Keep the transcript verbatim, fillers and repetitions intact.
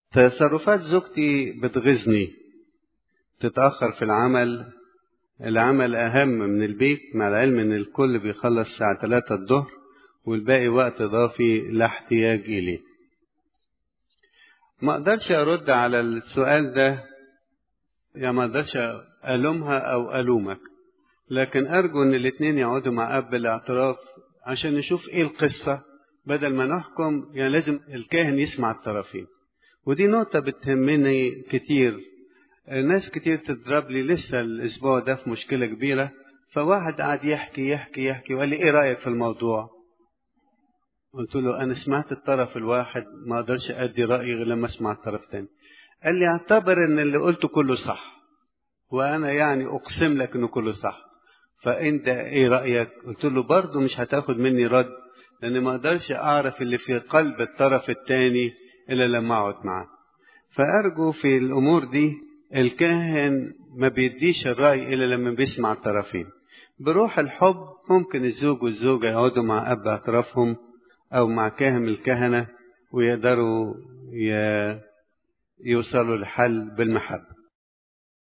تصرفات زوجتي بتغيظني، تتأخر في العمل، العمل أهم من البيت، مع العلم إن الكل بيخلص الساعة ثلاثة الظهر والباقي وقت إضافي لا احتياج إليه. ما أقدرش أرد على السؤال ده، يعني ما أقدرش ألومها أو ألومك، لكن أرجو إن الاتنين يقعدوا مع أب الاعتراف عشان نشوف إيه القصة بدل ما نحكم. يعني لازم الكاهن يسمع الطرفين، ودي نقطة بتهمني كتير. ناس كتير تضرب لي لسه الأسبوع ده في مشكلة كبيرة، فواحد قاعد يحكي يحكي يحكي وقال لي إيه رأيك في الموضوع؟ قلت له أنا سمعت الطرف الواحد، ما أقدرش أدي رأيي غير لما أسمع الطرف الثاني. قال لي اعتبر إن اللي قلته كله صح، وأنا يعني أقسم لك إنه كله صح، فأنت إيه رأيك؟ قلت له برضه مش هتاخد مني رد، لأن ما أقدرش أعرف اللي في قلب الطرف الثاني إلا لما أقعد معاه. فأرجو في الأمور دي الكاهن ما بيديش الرأي إلا لما بيسمع الطرفين بروح الحب. ممكن الزوج والزوجة يقعدوا مع أب اعترافهم أو مع كاهن الكهنة ويقدروا يوصلوا لحل بالمحبة.